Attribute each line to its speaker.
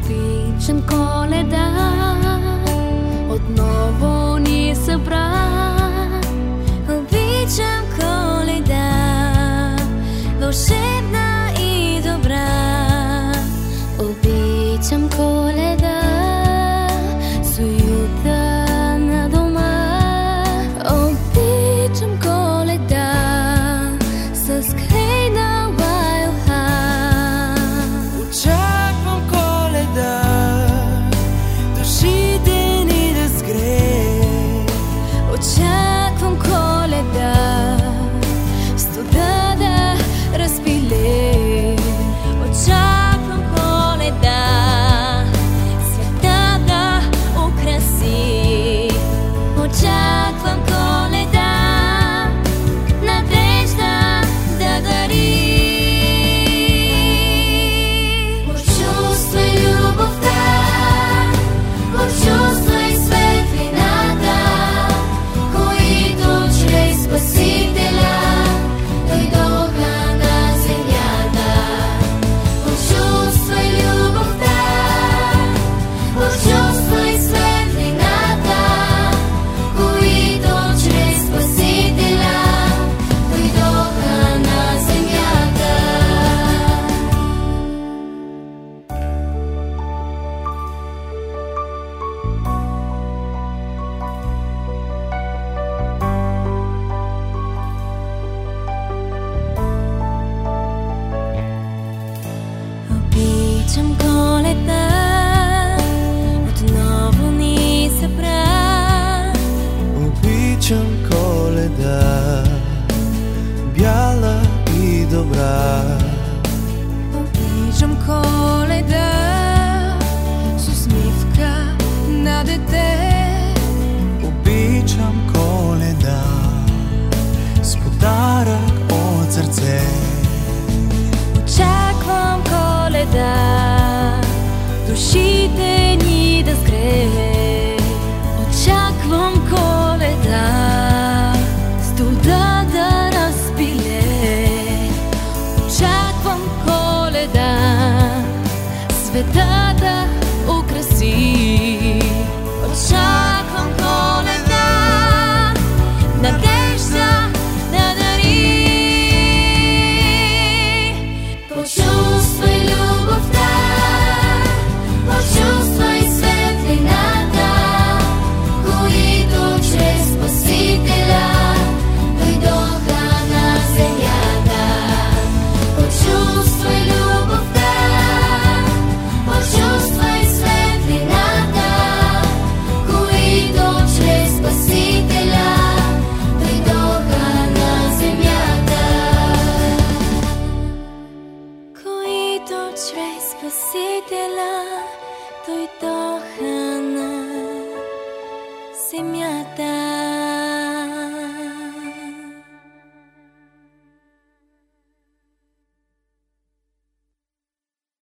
Speaker 1: Обичам Коледа, отново ни събра. Обичам Коледа, вълшебна и добра. Обичам Коледа, с уюта на дома. Обичам Коледа, с крайна лайоха.
Speaker 2: Очаквам Коледа, душите ни да сгрее.
Speaker 1: Очаквам Коледа, студа да разпиле. Очаквам Коледа, света да украси. Очаквам Коледа, надежда да дари. Почувствай любовта, почувствай светлината, които чрез Спасителя дойдоха на земята. Почувствай любовта, почувствай светлината, които чрез Спасителя дойдоха на земята. Обичам Коледа, отново ни събра.
Speaker 2: Обичам Коледа, бяла и добра.
Speaker 1: Обичам Коледа, с усмивка на дете.
Speaker 2: Обичам Коледа, с подарък от сърце.
Speaker 1: Очаквам Коледа, душите ни да сгрее. Очаквам Коледа, студа да разпиле. Очаквам Коледа, света да украси. Очаквам Коледа, надежда да дари. Почувствай любовта, почувствай светлината, които чрез Спасителя дойдоха на земята. Почувствай любовта, почувствай светлината, които чрез Спасителя дойдоха на земята. Които чрез Спасителя дойдоха на земята.